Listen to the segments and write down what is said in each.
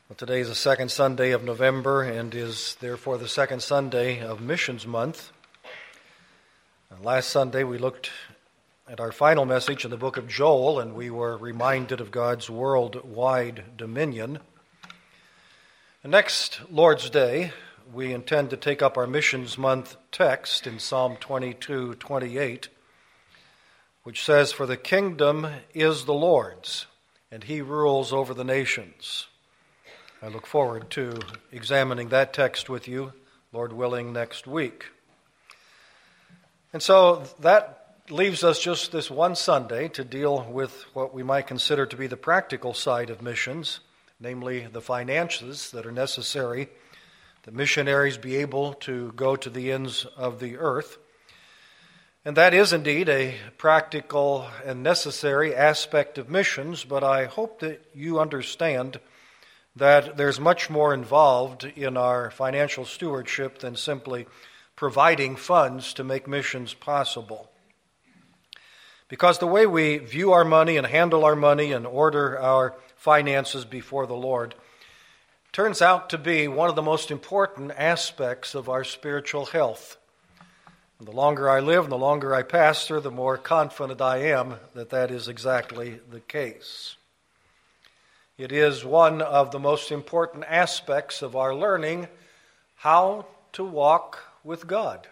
Well, today is the second Sunday of November and is therefore the second Sunday of Missions Month. Last Sunday we looked at our final message in the book of Joel, and we were reminded of God's worldwide dominion. The next Lord's Day, we intend to take up our Missions Month text in Psalm 22:28, which says, "For the kingdom is the Lord's, and he rules over the nations." I look forward to examining that text with you, Lord willing, next week. And so that leaves us just this one Sunday to deal with what we might consider to be the practical side of missions, namely the finances that are necessary that missionaries be able to go to the ends of the earth. And that is indeed a practical and necessary aspect of missions, but I hope that you understand that there's much more involved in our financial stewardship than simply providing funds to make missions possible. Because the way we view our money and handle our money and order our finances before the Lord turns out to be one of the most important aspects of our spiritual health. And the longer I live and the longer I pastor, the more confident I am that that is exactly the case. It is one of the most important aspects of our learning how to walk with God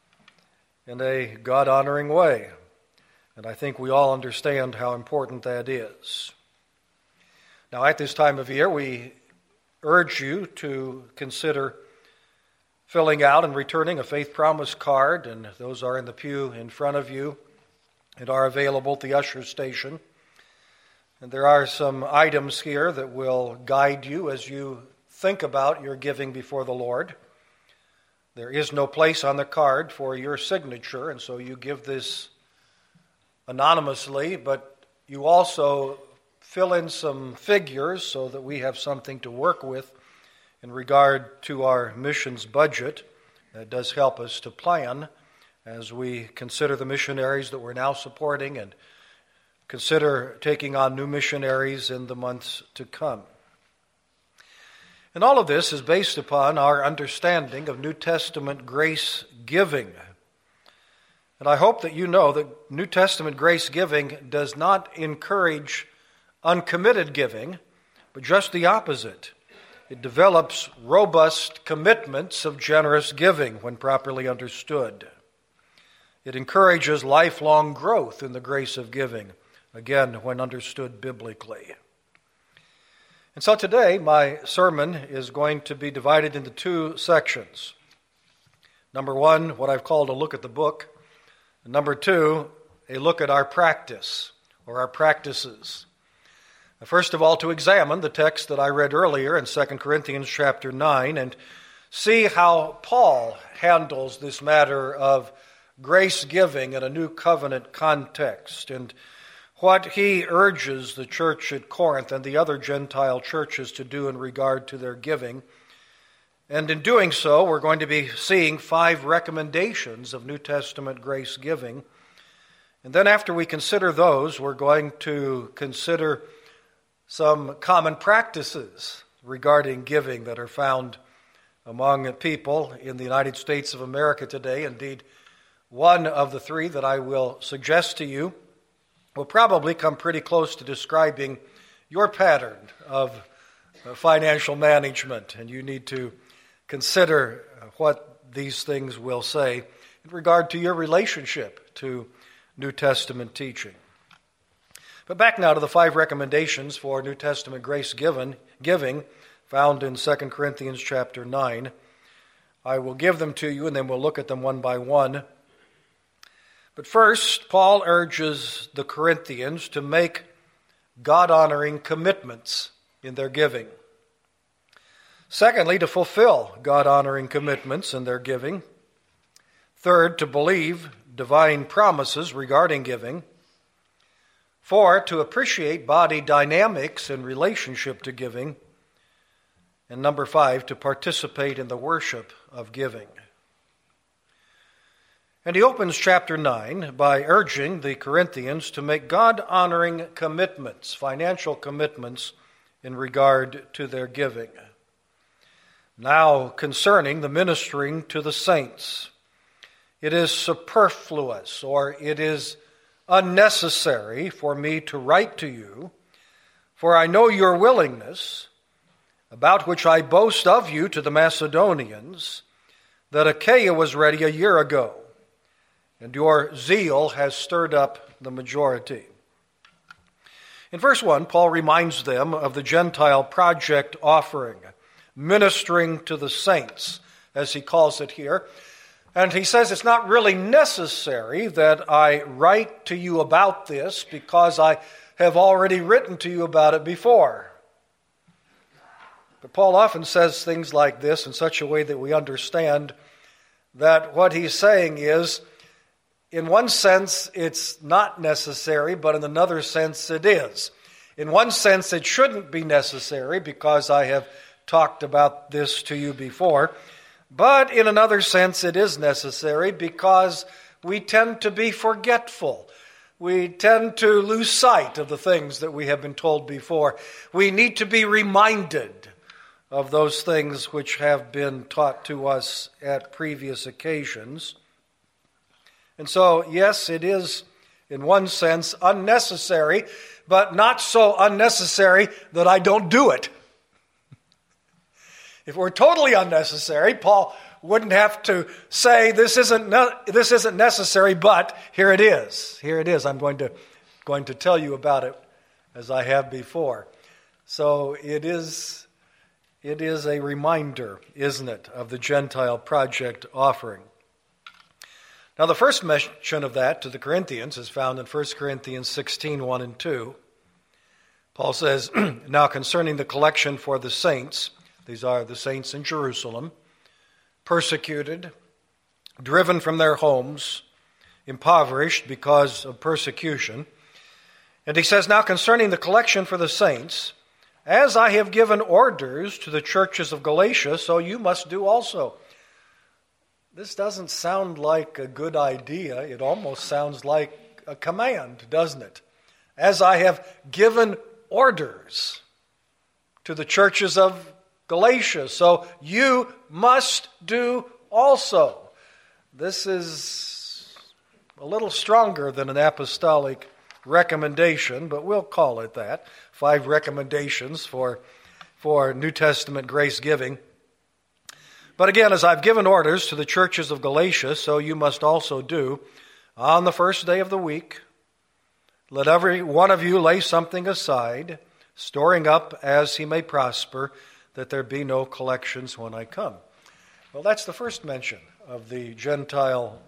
in a God-honoring way. And I think we all understand how important that is. Now, at this time of year, we urge you to consider filling out and returning a Faith Promise card, and those are in the pew in front of you and are available at the usher station. And there are some items here that will guide you as you think about your giving before the Lord. There is no place on the card for your signature, and so you give this anonymously, but you also fill in some figures so that we have something to work with in regard to our missions budget. That does help us to plan as we consider the missionaries that we're now supporting and consider taking on new missionaries in the months to come. And all of this is based upon our understanding of New Testament grace giving. And I hope that you know that New Testament grace giving does not encourage uncommitted giving, but just the opposite. It develops robust commitments of generous giving when properly understood. It encourages lifelong growth in the grace of giving, again, when understood biblically. And so today, my sermon is going to be divided into two sections. Number one, what I've called a look at the book. And number two, a look at our practice, or our practices. First of all, to examine the text that I read earlier in 2 Corinthians chapter 9 and see how Paul handles this matter of grace giving in a new covenant context, and what he urges the church at Corinth and the other Gentile churches to do in regard to their giving. And in doing so, we're going to be seeing 5 recommendations of New Testament grace giving. And then after we consider those, we're going to consider some common practices regarding giving that are found among people in the United States of America today. Indeed, one of the 3 that I will suggest to you will probably come pretty close to describing your pattern of financial management, and you need to consider what these things will say in regard to your relationship to New Testament teaching. But back now to the 5 recommendations for New Testament grace giving found in 2 Corinthians chapter 9. I will give them to you, and then we'll look at them one by one. But first, Paul urges the Corinthians to make God-honoring commitments in their giving. Secondly, to fulfill God-honoring commitments in their giving. Third, to believe divine promises regarding giving. 4, to appreciate body dynamics in relationship to giving. And number 5, to participate in the worship of giving. And he opens chapter 9 by urging the Corinthians to make God-honoring commitments, financial commitments, in regard to their giving. Now, concerning the ministering to the saints, it is superfluous, or it is unnecessary for me to write to you, for I know your willingness, about which I boast of you to the Macedonians, that Achaia was ready a year ago, and your zeal has stirred up the majority. In verse 1, Paul reminds them of the Gentile project offering, ministering to the saints, as he calls it here. And he says it's not really necessary that I write to you about this because I have already written to you about it before. But Paul often says things like this in such a way that we understand that what he's saying is, in one sense, it's not necessary, but in another sense, it is. In one sense, it shouldn't be necessary because I have talked about this to you before. But in another sense, it is necessary because we tend to be forgetful. We tend to lose sight of the things that we have been told before. We need to be reminded of those things which have been taught to us at previous occasions. And so, yes, it is, in one sense, unnecessary, but not so unnecessary that I don't do it. If it were totally unnecessary, Paul wouldn't have to say, this isn't necessary, but here it is. Here it is. I'm going to tell you about it as I have before. So it is a reminder, isn't it, of the Gentile project offering. Now, the first mention of that to the Corinthians is found in 1 Corinthians 16, 1 and 2. Paul says, now concerning the collection for the saints, these are the saints in Jerusalem, persecuted, driven from their homes, impoverished because of persecution. And he says, now concerning the collection for the saints, as I have given orders to the churches of Galatia, so you must do also. This doesn't sound like a good idea. It almost sounds like a command, doesn't it? As I have given orders to the churches of Galatia, so you must do also. This is a little stronger than an apostolic recommendation, but we'll call it that. 5 recommendations for New Testament grace giving. But again, as I've given orders to the churches of Galatia, so you must also do. On the first day of the week, let every one of you lay something aside, storing up as he may prosper, that there be no collections when I come. Well, that's the first mention of the Gentile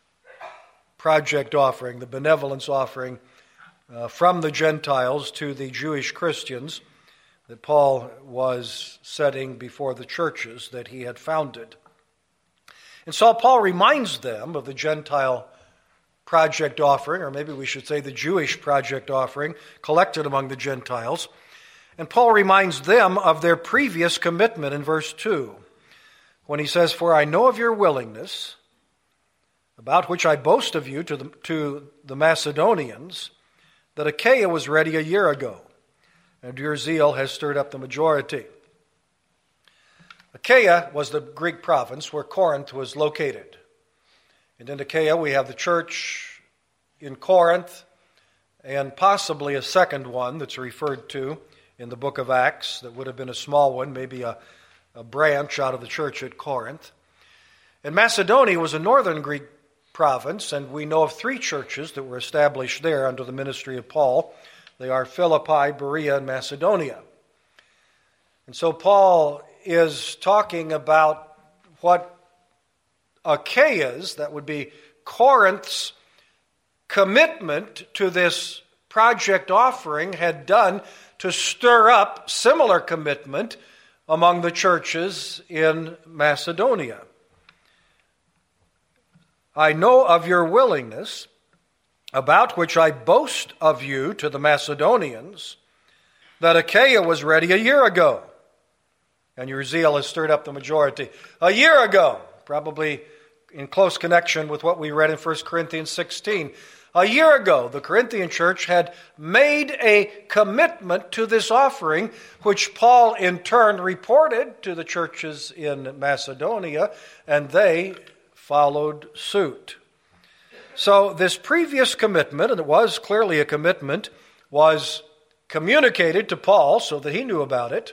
project offering, the benevolence offering from the Gentiles to the Jewish Christians that Paul was setting before the churches that he had founded. And so Paul reminds them of the Gentile project offering, or maybe we should say the Jewish project offering collected among the Gentiles. And Paul reminds them of their previous commitment in verse 2, when he says, for I know of your willingness, about which I boast of you to the Macedonians, that Achaia was ready a year ago, and your zeal has stirred up the majority. Achaia was the Greek province where Corinth was located. And in Achaia we have the church in Corinth, and possibly a second one that's referred to in the book of Acts that would have been a small one, maybe a branch out of the church at Corinth. And Macedonia was a northern Greek province, and we know of 3 churches that were established there under the ministry of Paul. They are Philippi, Berea, and Macedonia. And so Paul is talking about what Achaia's, that would be Corinth's, commitment to this project offering had done to stir up similar commitment among the churches in Macedonia. I know of your willingness, about which I boast of you to the Macedonians, that Achaia was ready a year ago, and your zeal has stirred up the majority. A year ago, probably in close connection with what we read in 1 Corinthians 16. A year ago, the Corinthian church had made a commitment to this offering, which Paul in turn reported to the churches in Macedonia, and they followed suit. So this previous commitment, and it was clearly a commitment, was communicated to Paul so that he knew about it.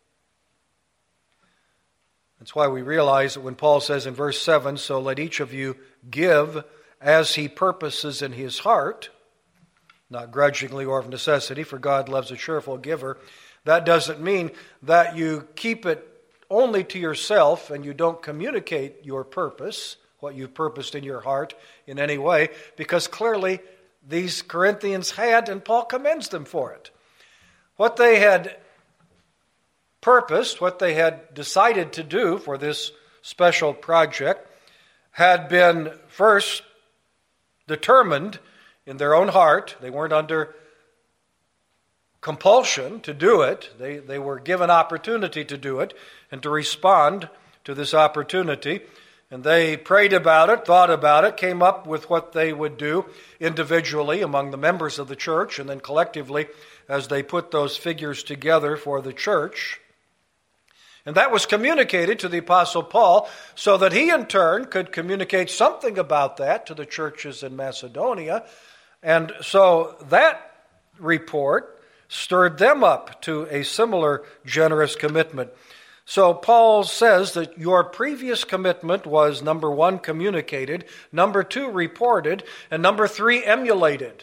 That's why we realize that when Paul says in verse 7, "So let each of you give as he purposes in his heart," not grudgingly or of necessity, for God loves a cheerful giver, that doesn't mean that you keep it only to yourself and you don't communicate your purpose, what you've purposed in your heart in any way, because clearly these Corinthians had, and Paul commends them for it. What they had purposed, what they had decided to do for this special project, had been first determined in their own heart. They weren't under compulsion to do it. They were given opportunity to do it and to respond to this opportunity. And they prayed about it, thought about it, came up with what they would do individually among the members of the church and then collectively as they put those figures together for the church. And that was communicated to the Apostle Paul so that he in turn could communicate something about that to the churches in Macedonia. And so that report stirred them up to a similar generous commitment. So Paul says that your previous commitment was, number 1, communicated, number 2, reported, and number 3, emulated.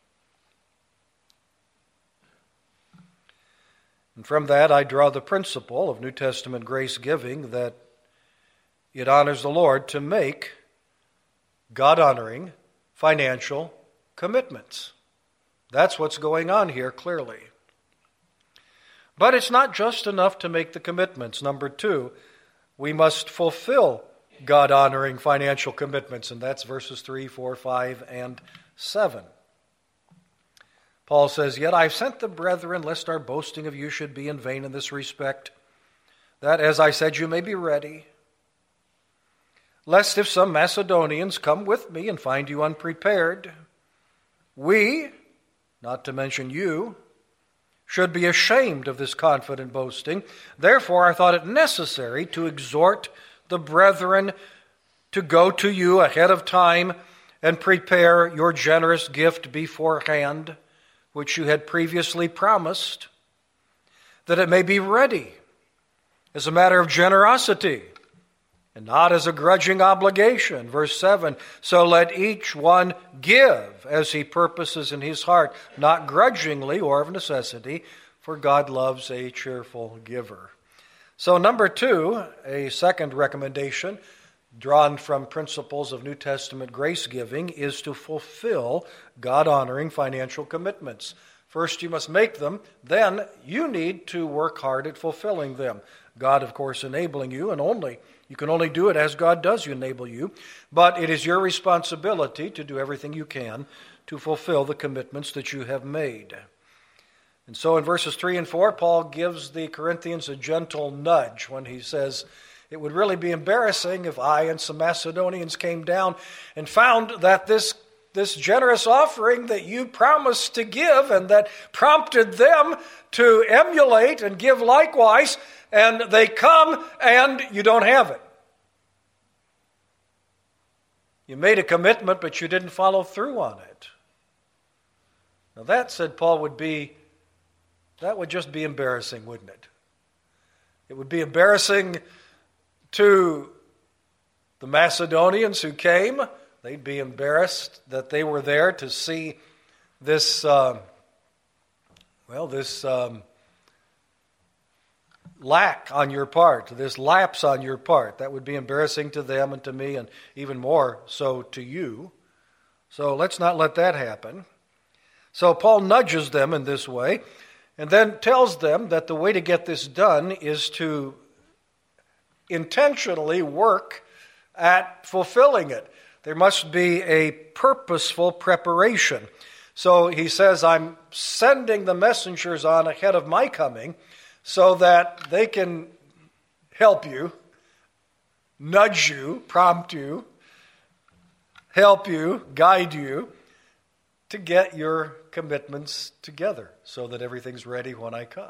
And from that, I draw the principle of New Testament grace giving that it honors the Lord to make God-honoring financial commitments. That's what's going on here, clearly. But it's not just enough to make the commitments. Number 2, we must fulfill God-honoring financial commitments, and that's verses 3, 4, 5, and 7. Paul says, "Yet I've sent the brethren, lest our boasting of you should be in vain in this respect, that, as I said, you may be ready. Lest if some Macedonians come with me and find you unprepared, we, not to mention you, should be ashamed of this confident boasting. Therefore I thought it necessary to exhort the brethren to go to you ahead of time and prepare your generous gift beforehand, which you had previously promised, that it may be ready as a matter of generosity and not as a grudging obligation." Verse 7, "So let each one give as he purposes in his heart, not grudgingly or of necessity, for God loves a cheerful giver." So number 2, a second recommendation drawn from principles of New Testament grace giving, is to fulfill God-honoring financial commitments. First, you must make them. Then you need to work hard at fulfilling them. God, of course, enabling you, and you can only do it as God does enable you. But it is your responsibility to do everything you can to fulfill the commitments that you have made. And so in verses 3 and 4, Paul gives the Corinthians a gentle nudge when he says, "It would really be embarrassing if I and some Macedonians came down and found that this generous offering that you promised to give and that prompted them to emulate and give likewise, and they come and you don't have it. You made a commitment, but you didn't follow through on it." Now that, said Paul, would just be embarrassing, wouldn't it? It would be embarrassing to the Macedonians who came. They'd be embarrassed that they were there to see this lack on your part, this lapse on your part. That would be embarrassing to them and to me, and even more so to you. So let's not let that happen. So Paul nudges them in this way, and then tells them that the way to get this done is to intentionally work at fulfilling it. There must be a purposeful preparation. So he says, "I'm sending the messengers on ahead of my coming so that they can help you, nudge you, prompt you, help you, guide you, to get your commitments together so that everything's ready when I come.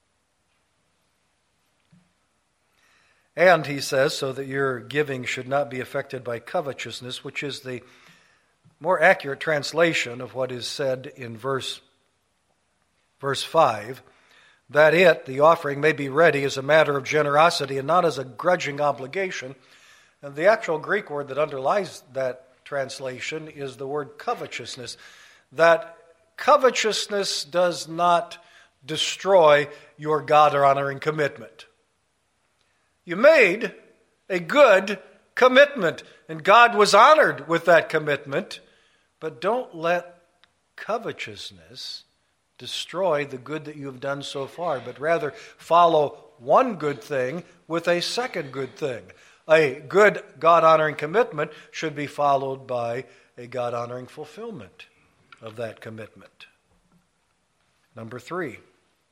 And he says, so that your giving should not be affected by covetousness, which is the more accurate translation of what is said in verse 5, that it, the offering, may be ready as a matter of generosity and not as a grudging obligation. And the actual Greek word that underlies that translation is the word covetousness. That covetousness does not destroy your God-honoring commitment. You made a good commitment, and God was honored with that commitment, but don't let covetousness destroy the good that you have done so far, but rather follow one good thing with a second good thing. A good God-honoring commitment should be followed by a God-honoring fulfillment of that commitment. Number 3,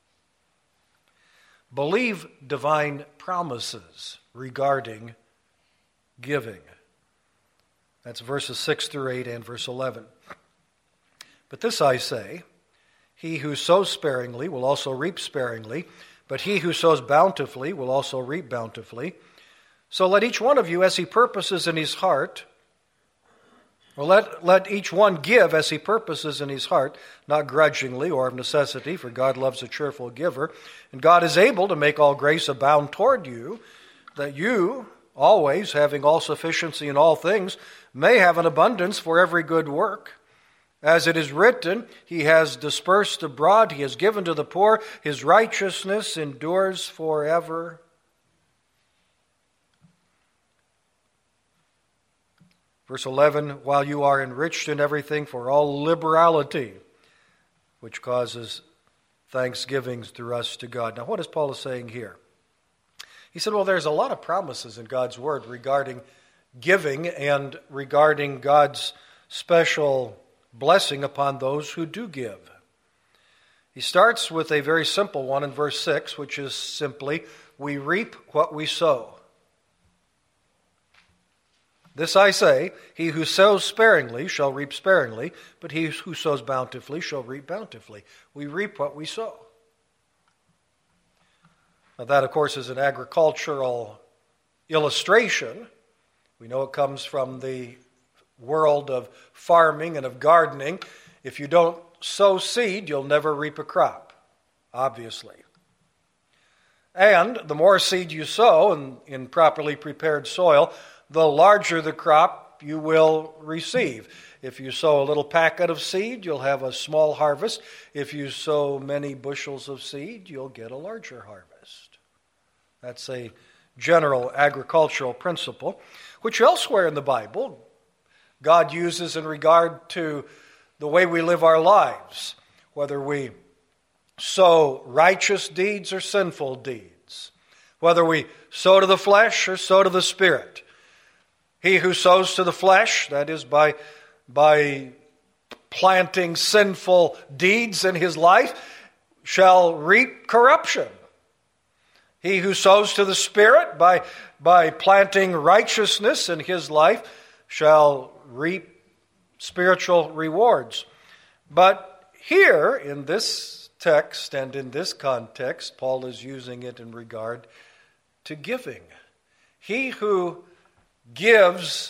believe divine promises regarding giving. That's verses 6 through 8 and verse 11. But this I say, he who sows sparingly will also reap sparingly, but he who sows bountifully will also reap bountifully. So let each one of you, as he purposes in his heart, or let each one give as he purposes in his heart, not grudgingly or of necessity, for God loves a cheerful giver. And God is able to make all grace abound toward you, that you, always having all sufficiency in all things, may have an abundance for every good work. As it is written, he has dispersed abroad, he has given to the poor, his righteousness endures forever. Verse 11, while you are enriched in everything for all liberality, which causes thanksgivings through us to God. Now, what is Paul saying here? He said, well, there's a lot of promises in God's word regarding giving and regarding God's special blessing upon those who do give. He starts with a very simple one in verse 6, which is simply, we reap what we sow. This I say, he who sows sparingly shall reap sparingly, but he who sows bountifully shall reap bountifully. We reap what we sow. Now that, of course, is an agricultural illustration. We know it comes from the world of farming and of gardening. If you don't sow seed, you'll never reap a crop, obviously. And the more seed you sow in properly prepared soil, the larger the crop you will receive. If you sow a little packet of seed, you'll have a small harvest. If you sow many bushels of seed, you'll get a larger harvest. That's a general agricultural principle, which elsewhere in the Bible God uses in regard to the way we live our lives, whether we sow righteous deeds or sinful deeds, whether we sow to the flesh or sow to the Spirit. He who sows to the flesh, that is by planting sinful deeds in his life, shall reap corruption. He who sows to the Spirit by planting righteousness in his life shall reap spiritual rewards. But here in this text and in this context, Paul is using it in regard to giving. He who gives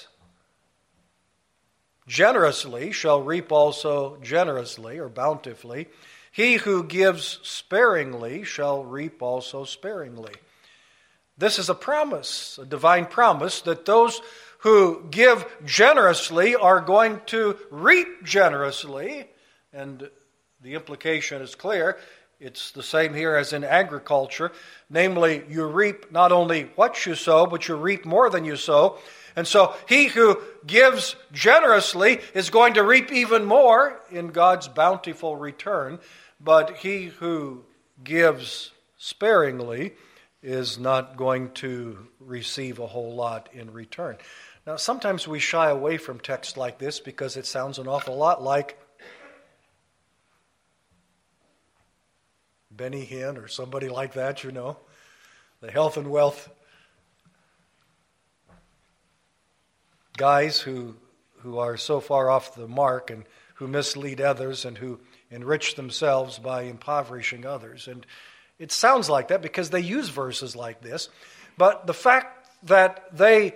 generously shall reap also generously or bountifully. He who gives sparingly shall reap also sparingly. This is a promise, a divine promise, that those who give generously are going to reap generously. And the implication is clear. It's the same here as in agriculture. Namely, you reap not only what you sow, but you reap more than you sow. And so he who gives generously is going to reap even more in God's bountiful return. But he who gives sparingly is not going to receive a whole lot in return. Now, sometimes we shy away from texts like this because it sounds an awful lot like Benny Hinn or somebody like that, you know, the health and wealth guys who are so far off the mark and who mislead others and who enrich themselves by impoverishing others. And it sounds like that because they use verses like this. But the fact that they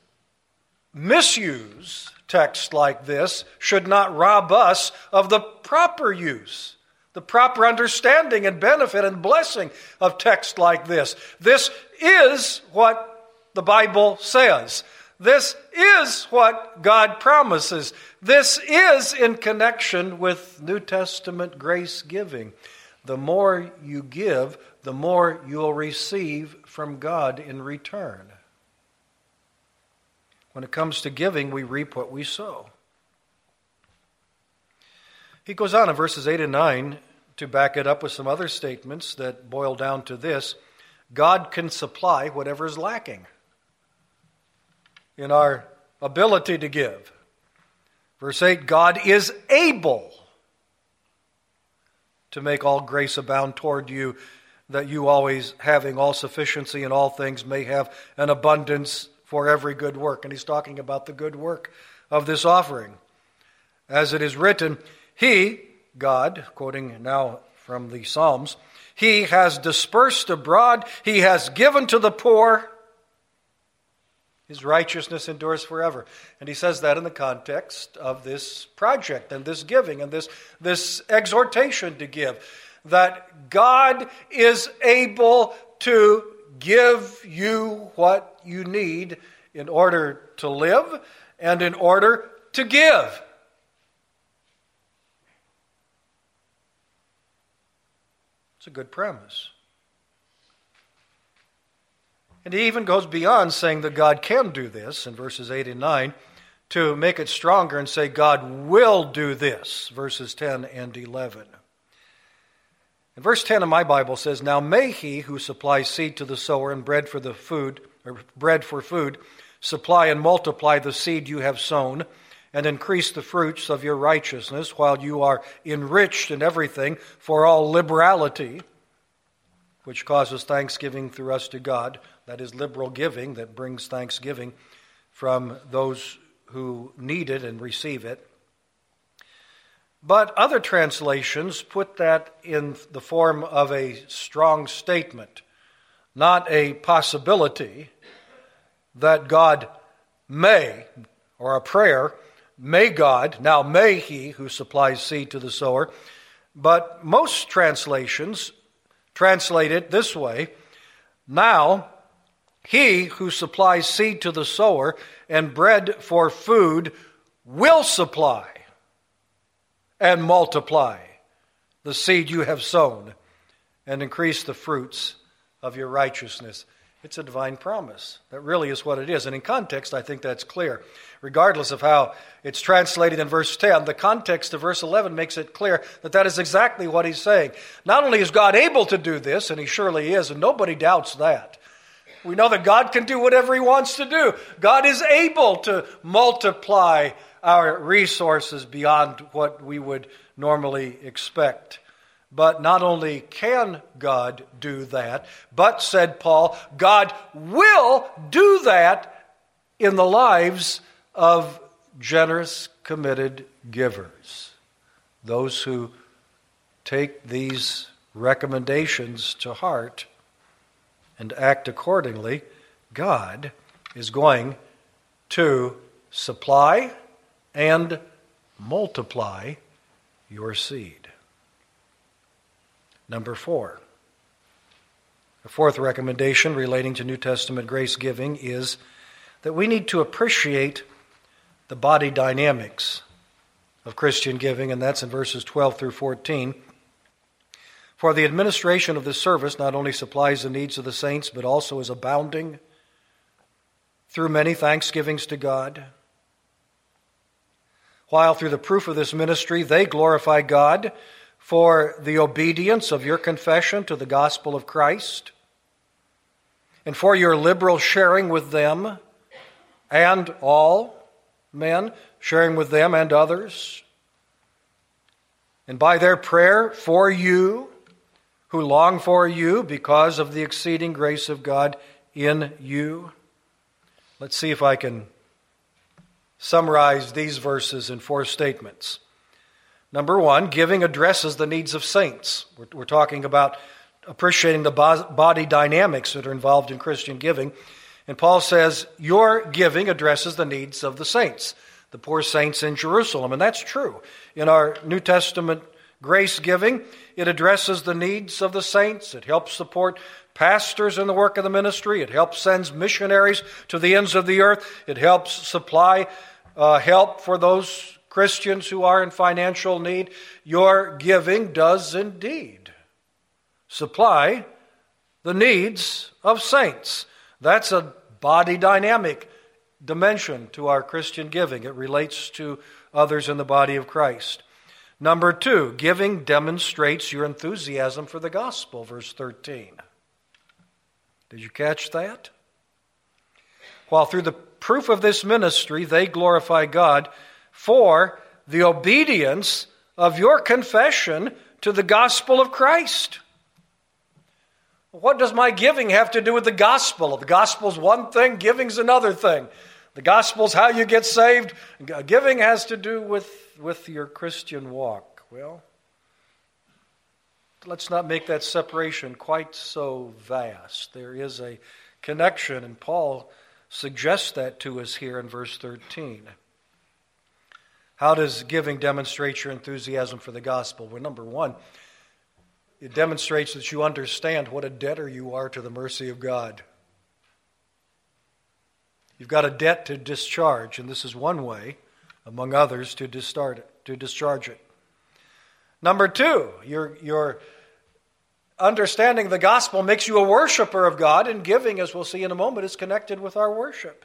misuse text like this should not rob us of the proper use, the proper understanding and benefit and blessing of text like this. This is what the Bible says. This is what God promises. This is in connection with New Testament grace giving. The more you give, the more you'll receive from God in return. When it comes to giving, we reap what we sow. He goes on in verses 8 and 9 to back it up with some other statements that boil down to this: God can supply whatever is lacking in our ability to give. Verse 8, God is able to make all grace abound toward you, that you always, having all sufficiency in all things, may have an abundance for every good work. And he's talking about the good work of this offering. As it is written, He, God, quoting now from the Psalms, He has dispersed abroad, He has given to the poor, His righteousness endures forever. And he says that in the context of this project and this giving and this exhortation to give, that God is able to give you what you need in order to live and in order to give. It's a good premise. And he even goes beyond saying that God can do this in verses 8 and 9 to make it stronger and say God will do this, verses 10 and 11. And verse 10 of my Bible says, Now may he who supplies seed to the sower and bread for food, supply and multiply the seed you have sown, and increase the fruits of your righteousness, while you are enriched in everything for all liberality, which causes thanksgiving through us to God. That is liberal giving that brings thanksgiving from those who need it and receive it. But other translations put that in the form of a strong statement, not a possibility, that God may, or a prayer, may God, now may He who supplies seed to the sower. But most translations translate it this way: Now He who supplies seed to the sower and bread for food will supply and multiply the seed you have sown and increase the fruits of your righteousness. It's a divine promise. That really is what it is. And in context, I think that's clear. Regardless of how it's translated in verse 10, the context of verse 11 makes it clear that that is exactly what he's saying. Not only is God able to do this, and He surely is, and nobody doubts that. We know that God can do whatever He wants to do. God is able to multiply our resources beyond what we would normally expect. But not only can God do that, but, said Paul, God will do that in the lives of generous, committed givers. Those who take these recommendations to heart and act accordingly, God is going to supply and multiply your seed. Number 4. The fourth recommendation relating to New Testament grace giving is that we need to appreciate the body dynamics of Christian giving, and that's in verses 12 through 14. For the administration of this service not only supplies the needs of the saints, but also is abounding through many thanksgivings to God, while through the proof of this ministry they glorify God for the obedience of your confession to the gospel of Christ, and for your liberal sharing with them and all men, sharing with them and others, and by their prayer for you, who long for you because of the exceeding grace of God in you. Let's see if I can summarize these verses in 4 statements. Number one, giving addresses the needs of saints. We're talking about appreciating the body dynamics that are involved in Christian giving. And Paul says, your giving addresses the needs of the saints, the poor saints in Jerusalem. And that's true. In our New Testament grace giving, it addresses the needs of the saints. It helps support pastors in the work of the ministry. It helps send missionaries to the ends of the earth. It helps supply help for those Christians who are in financial need. Your giving does indeed supply the needs of saints. That's a body dynamic dimension to our Christian giving. It relates to others in the body of Christ. Number two, giving demonstrates your enthusiasm for the gospel, verse 13. Did you catch that? While through the proof of this ministry they glorify God for the obedience of your confession to the gospel of Christ. What does my giving have to do with the gospel? The gospel's one thing, giving's another thing. The gospel's how you get saved. Giving has to do with your Christian walk. Well, let's not make that separation quite so vast. There is a connection, and Paul suggests that to us here in verse 13. How does giving demonstrate your enthusiasm for the gospel? Well, number one, it demonstrates that you understand what a debtor you are to the mercy of God. You've got a debt to discharge, and this is one way, among others, to discharge it. Number two, your understanding the gospel makes you a worshiper of God, and giving, as we'll see in a moment, is connected with our worship.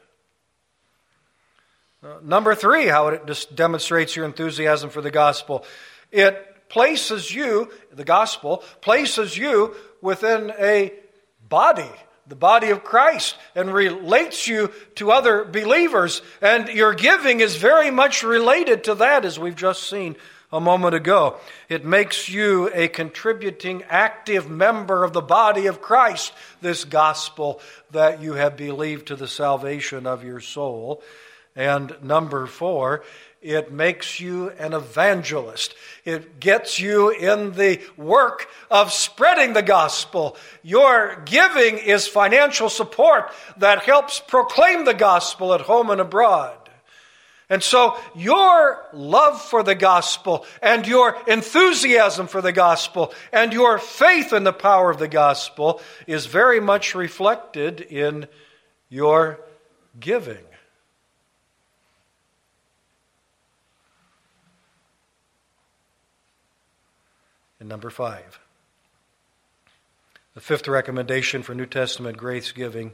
Number three, how it demonstrates your enthusiasm for the gospel. It places you, the gospel, places you within a body, the body of Christ, and relates you to other believers. And your giving is very much related to that, as we've just seen a moment ago. It makes you a contributing, active member of the body of Christ, this gospel that you have believed to the salvation of your soul. And number four, it makes you an evangelist. It gets you in the work of spreading the gospel. Your giving is financial support that helps proclaim the gospel at home and abroad. And so your love for the gospel and your enthusiasm for the gospel and your faith in the power of the gospel is very much reflected in your giving. And number five, the fifth recommendation for New Testament grace giving,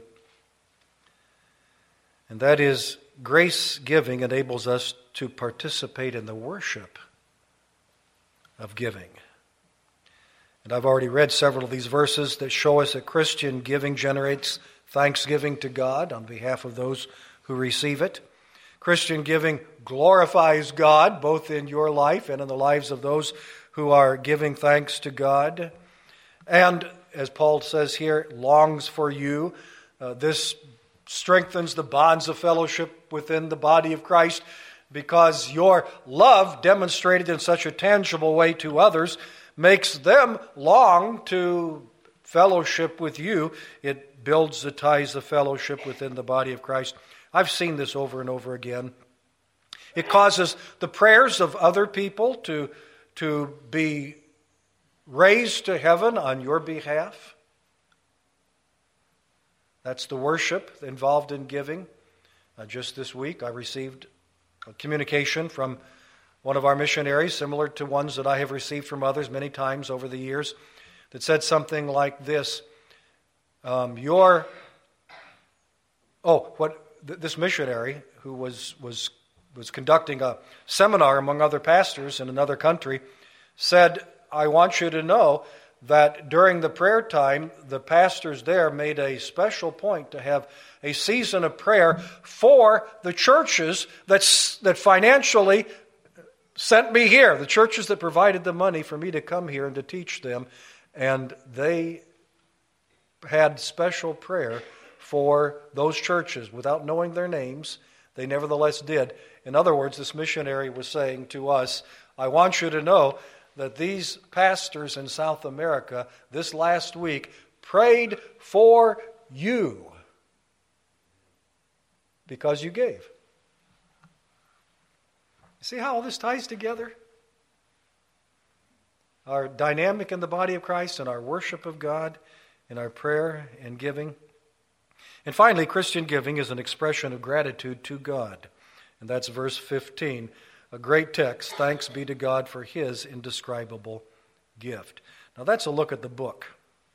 and that is grace giving enables us to participate in the worship of giving. And I've already read several of these verses that show us that Christian giving generates thanksgiving to God on behalf of those who receive it. Christian giving glorifies God both in your life and in the lives of those who are giving thanks to God. And, as Paul says here, longs for you. This strengthens the bonds of fellowship within the body of Christ because your love, demonstrated in such a tangible way to others, makes them long to fellowship with you. It builds the ties of fellowship within the body of Christ. I've seen this over and over again. It causes the prayers of other people to be raised to heaven on your behalf. That's the worship involved in giving. Just this week I received a communication from one of our missionaries, similar to ones that I have received from others many times over the years, that said something like this. This missionary who was conducting a seminar among other pastors in another country said, I want you to know that during the prayer time, the pastors there made a special point to have a season of prayer for the churches that financially sent me here, the churches that provided the money for me to come here and to teach them. And they had special prayer for those churches without knowing their names. They nevertheless did. In other words, this missionary was saying to us, I want you to know that these pastors in South America this last week prayed for you because you gave. See how all this ties together? Our dynamic in the body of Christ and our worship of God and our prayer and giving. And finally, Christian giving is an expression of gratitude to God. And that's verse 15, a great text. Thanks be to God for His indescribable gift. Now that's a look at the book.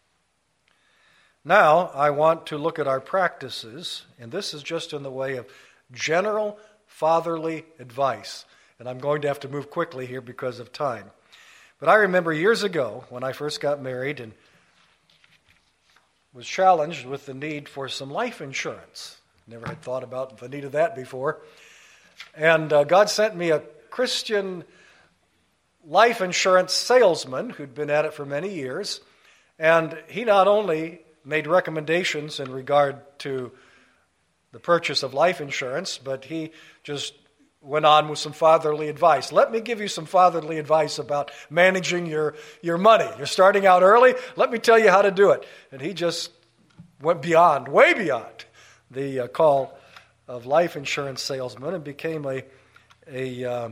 Now I want to look at our practices, and this is just in the way of general fatherly advice. And I'm going to have to move quickly here because of time. But I remember years ago when I first got married and was challenged with the need for some life insurance. Never had thought about the need of that before. And God sent me a Christian life insurance salesman who'd been at it for many years. And he not only made recommendations in regard to the purchase of life insurance, but he just went on with some fatherly advice. Let me give you some fatherly advice about managing your money. You're starting out early. Let me tell you how to do it. And he just went beyond, way beyond the call of life insurance salesman and became a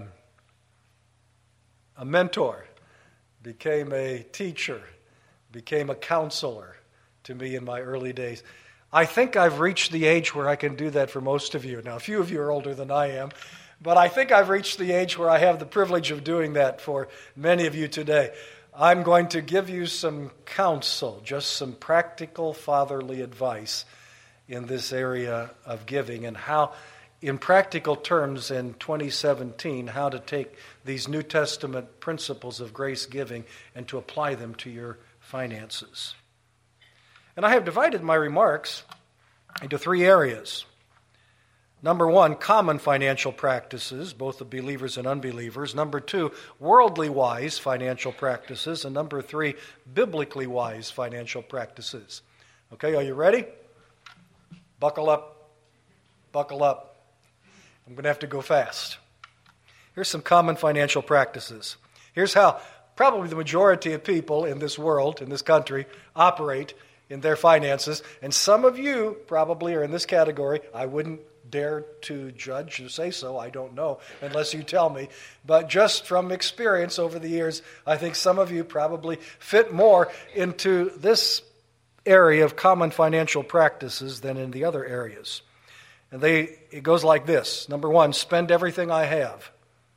mentor, became a teacher, became a counselor to me in my early days. I think I've reached the age where I can do that for most of you. Now, a few of you are older than I am, but I think I've reached the age where I have the privilege of doing that for many of you today. I'm going to give you some counsel, just some practical fatherly advice in this area of giving and how, in practical terms in 2017, how to take these New Testament principles of grace giving and to apply them to your finances. And I have divided my remarks into three areas. Number one, common financial practices, both of believers and unbelievers. Number two, worldly wise financial practices. And number three, biblically wise financial practices. Okay, are you ready? Buckle up. Buckle up. I'm going to have to go fast. Here's some common financial practices. Here's how probably the majority of people in this world, in this country, operate in their finances. And some of you probably are in this category. I wouldn't dare to judge or say so. I don't know unless you tell me. But just from experience over the years, I think some of you probably fit more into this area of common financial practices than in the other areas. And it goes like this. Number one, spend everything I have.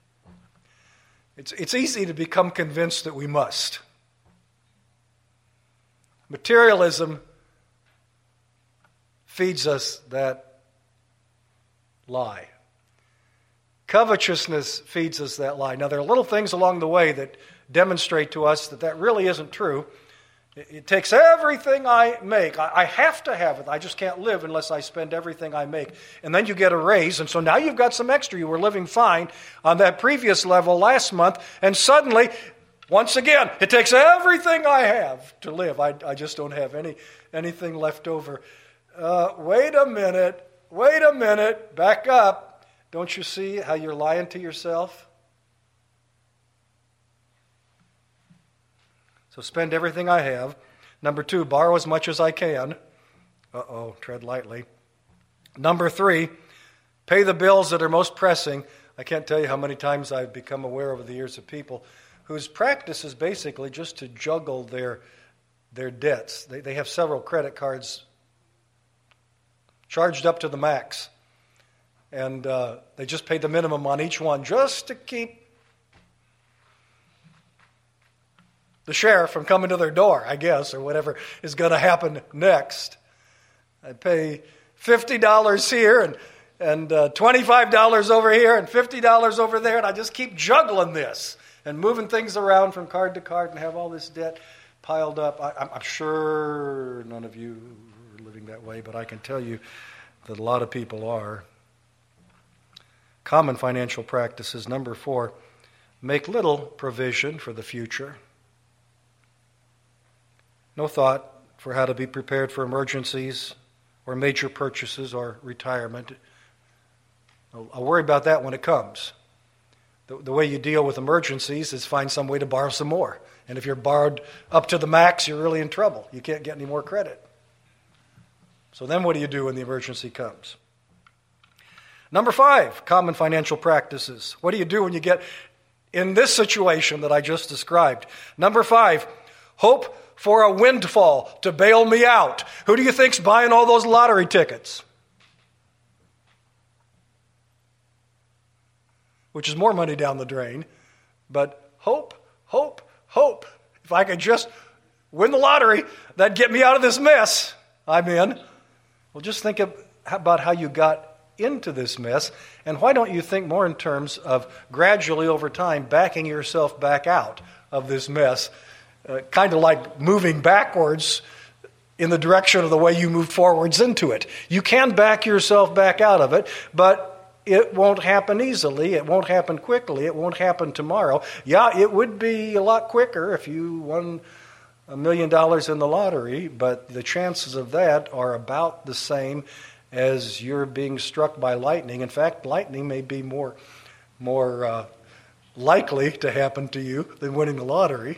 It's easy to become convinced that we must. Materialism feeds us that lie. Covetousness feeds us that lie. Now, there are little things along the way that demonstrate to us that really isn't true. It takes everything I make. I have to have it. I just can't live unless I spend everything I make. And then you get a raise, and so now you've got some extra. You were living fine on that previous level last month, and suddenly, once again, it takes everything I have to live. I just don't have anything left over. Wait a minute, back up. Don't you see how you're lying to yourself? So spend everything I have. Number two, borrow as much as I can. Tread lightly. Number three, pay the bills that are most pressing. I can't tell you how many times I've become aware over the years of people whose practice is basically just to juggle their debts. They have several credit cards charged up to the max. And they just pay the minimum on each one just to keep the sheriff from coming to their door, I guess, or whatever is going to happen next. I pay $50 here and $25 over here and $50 over there, and I just keep juggling this and moving things around from card to card and have all this debt piled up. I'm sure none of you are living that way, but I can tell you that a lot of people are. Common financial practices. Number four, make little provision for the future. No thought for how to be prepared for emergencies or major purchases or retirement. I'll worry about that when it comes. The way you deal with emergencies is find some way to borrow some more. And if you're borrowed up to the max, you're really in trouble. You can't get any more credit. So then what do you do when the emergency comes? Number 5, common financial practices. What do you do when you get in this situation that I just described? Number 5, hope for a windfall to bail me out. Who do you think's buying all those lottery tickets? Which is more money down the drain. But hope. If I could just win the lottery, that'd get me out of this mess I'm in. Well, just think about how you got into this mess, and why don't you think more in terms of gradually over time backing yourself back out of this mess, kind of like moving backwards in the direction of the way you moved forwards into it. You can back yourself back out of it, but it won't happen easily. It won't happen quickly. It won't happen tomorrow. Yeah, it would be a lot quicker if you won $1 million in the lottery, but the chances of that are about the same as you're being struck by lightning. In fact, lightning may be more likely to happen to you than winning the lottery.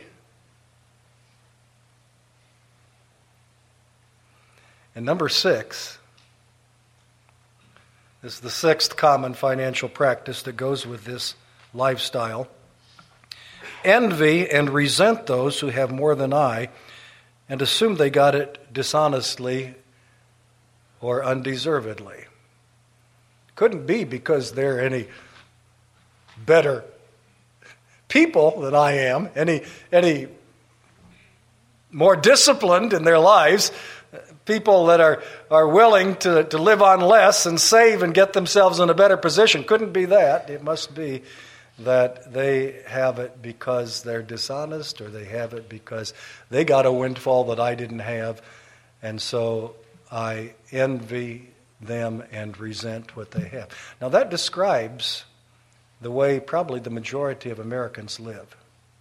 And number 6, this is the 6th common financial practice that goes with this lifestyle. Envy and resent those who have more than I, and assume they got it dishonestly or undeservedly. Couldn't be because they're any better people than I am, any more disciplined in their lives, people that are willing to live on less and save and get themselves in a better position. Couldn't be that. It must be that they have it because they're dishonest, or they have it because they got a windfall that I didn't have, and so I envy them and resent what they have. Now that describes the way probably the majority of Americans live.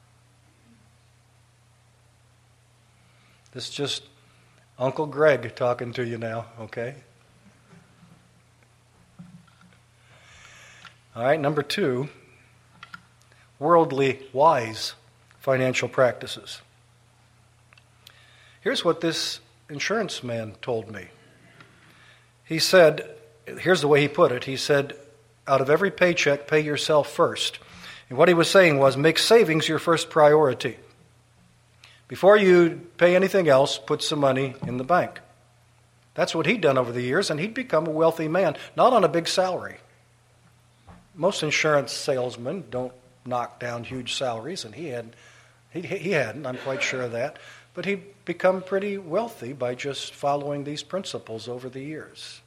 This is just Uncle Greg talking to you now, okay? All right, number 2, worldly wise financial practices. Here's what this insurance man told me. He said, here's the way he put it. He said, out of every paycheck, pay yourself first. And what he was saying was, make savings your first priority. Before you pay anything else, put some money in the bank. That's what he'd done over the years, and he'd become a wealthy man, not on a big salary. Most insurance salesmen don't knock down huge salaries, and he hadn't, I'm quite sure of that. But he'd become pretty wealthy by just following these principles over the years.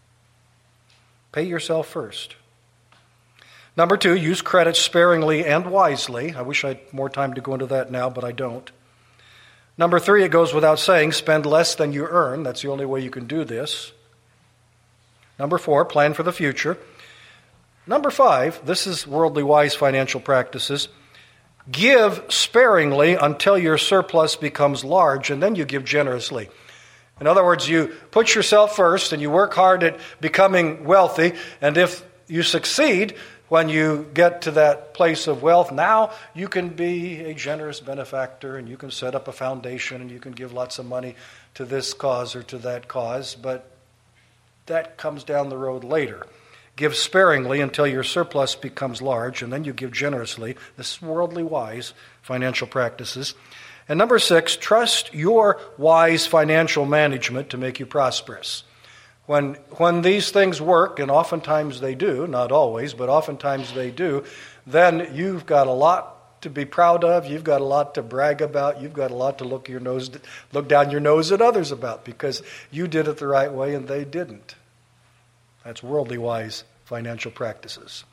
Pay yourself first. Number 2, use credit sparingly and wisely. I wish I had more time to go into that now, but I don't. Number 3, it goes without saying, spend less than you earn. That's the only way you can do this. Number 4, plan for the future. Number 5, this is worldly wise financial practices. Give sparingly until your surplus becomes large, and then you give generously. In other words, you put yourself first and you work hard at becoming wealthy, and if you succeed when you get to that place of wealth, now you can be a generous benefactor, and you can set up a foundation, and you can give lots of money to this cause or to that cause, but that comes down the road later. Give sparingly until your surplus becomes large, and then you give generously. This is worldly wise financial practices. And number 6, trust your wise financial management to make you prosperous. When these things work, and oftentimes they do, not always, but oftentimes they do, then you've got a lot to be proud of, you've got a lot to brag about, you've got a lot to look down your nose at others about, because you did it the right way and they didn't. That's worldly wise financial practices.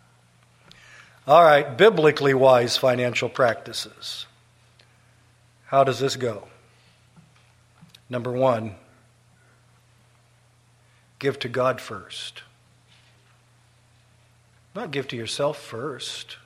All right, biblically wise financial practices. How does this go? Number 1, give to God first. Not give to yourself first.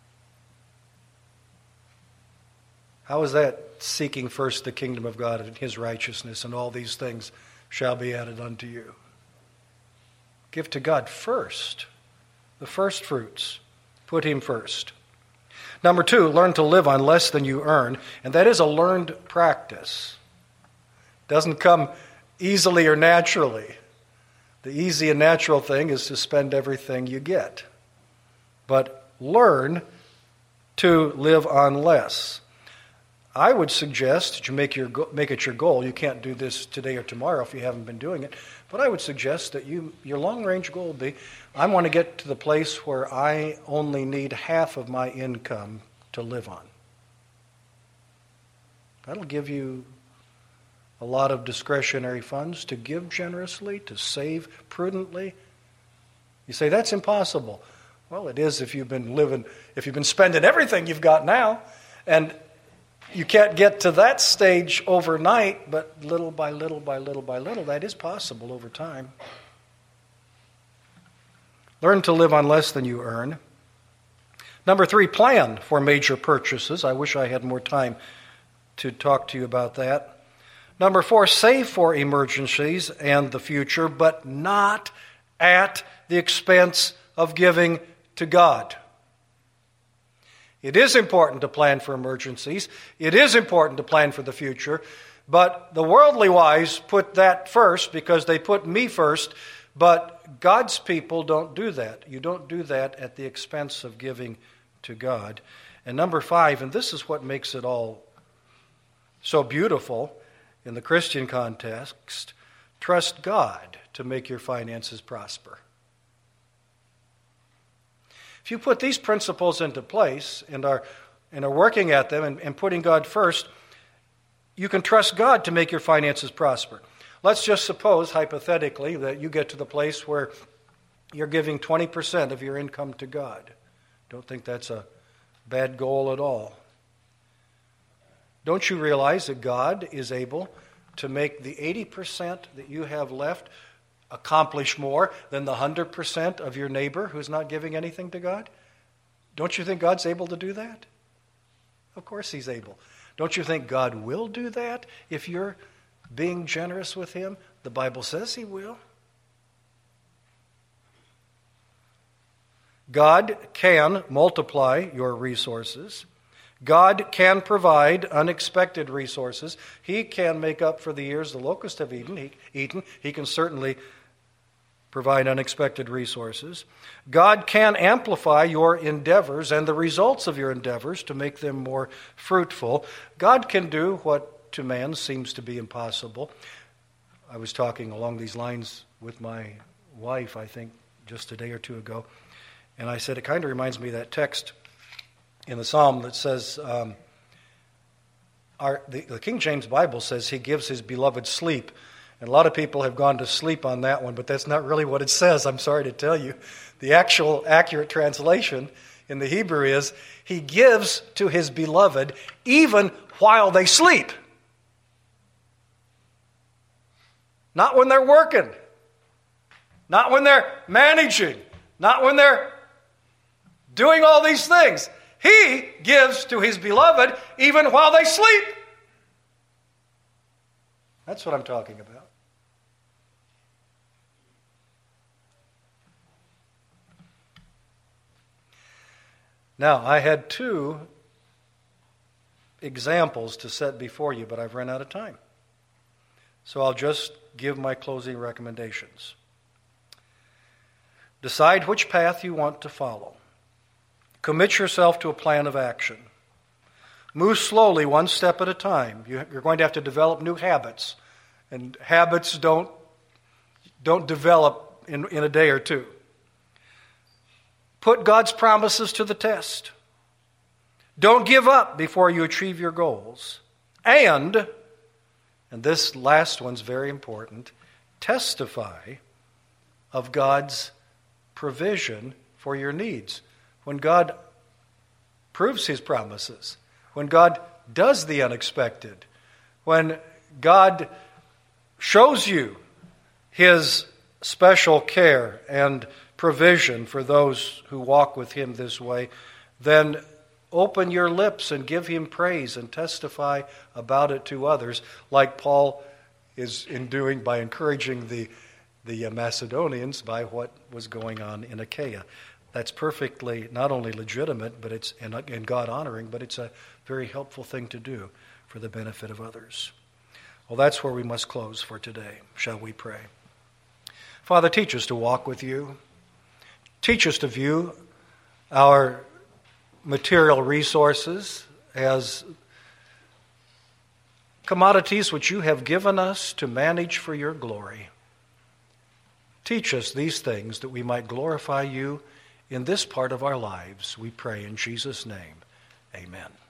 How is that seeking first the kingdom of God and His righteousness, and all these things shall be added unto you? Give to God first, the first fruits. Put him first. Number 2, learn to live on less than you earn, and that is a learned practice. It doesn't come easily or naturally. The easy and natural thing is to spend everything you get. But learn to live on less. I would suggest that you make it your goal. You can't do this today or tomorrow if you haven't been doing it. But I would suggest that your long-range goal would be, I want to get to the place where I only need half of my income to live on. That'll give you a lot of discretionary funds to give generously, to save prudently. You say, that's impossible. Well, it is if you've been spending everything you've got now. And you can't get to that stage overnight, but little by little by little by little, that is possible over time. Learn to live on less than you earn. Number 3, plan for major purchases. I wish I had more time to talk to you about that. Number 4, save for emergencies and the future, but not at the expense of giving to God. It is important to plan for emergencies. It is important to plan for the future. But the worldly wise put that first because they put me first. But God's people don't do that. You don't do that at the expense of giving to God. And number 5, and this is what makes it all so beautiful in the Christian context, trust God to make your finances prosper. If you put these principles into place and are working at them and putting God first, you can trust God to make your finances prosper. Let's just suppose, hypothetically, that you get to the place where you're giving 20% of your income to God. Don't think that's a bad goal at all. Don't you realize that God is able to make the 80% that you have left accomplish more than the 100% of your neighbor who's not giving anything to God? Don't you think God's able to do that? Of course He's able. Don't you think God will do that if you're being generous with Him? The Bible says He will. God can multiply your resources. God can provide unexpected resources. He can make up for the years the locusts have eaten. He can certainly provide unexpected resources. God can amplify your endeavors and the results of your endeavors to make them more fruitful. God can do what to man seems to be impossible. I was talking along these lines with my wife, I think, just a day or two ago, and I said it kind of reminds me of that text in the Psalm that says, the King James Bible says He gives His beloved sleep. And a lot of people have gone to sleep on that one, but that's not really what it says, I'm sorry to tell you. The actual accurate translation in the Hebrew is, He gives to His beloved even while they sleep. Not when they're working. Not when they're managing. Not when they're doing all these things. He gives to His beloved even while they sleep. That's what I'm talking about. Now, I had 2 examples to set before you, but I've run out of time. So I'll just give my closing recommendations. Decide which path you want to follow. Commit yourself to a plan of action. Move slowly, one step at a time. You're going to have to develop new habits. And habits don't develop in a day or two. Put God's promises to the test. Don't give up before you achieve your goals. And this last one's very important, testify of God's provision for your needs. When God proves His promises, when God does the unexpected, when God shows you His special care and provision for those who walk with Him this way, then open your lips and give Him praise and testify about it to others, like Paul is doing by encouraging the Macedonians by what was going on in Achaia. That's perfectly not only legitimate, but it's and God-honoring, but it's a very helpful thing to do for the benefit of others. Well, that's where we must close for today. Shall we pray? Father, teach us to walk with you. Teach us to view our material resources as commodities which you have given us to manage for your glory. Teach us these things that we might glorify you in this part of our lives. We pray in Jesus' name. Amen.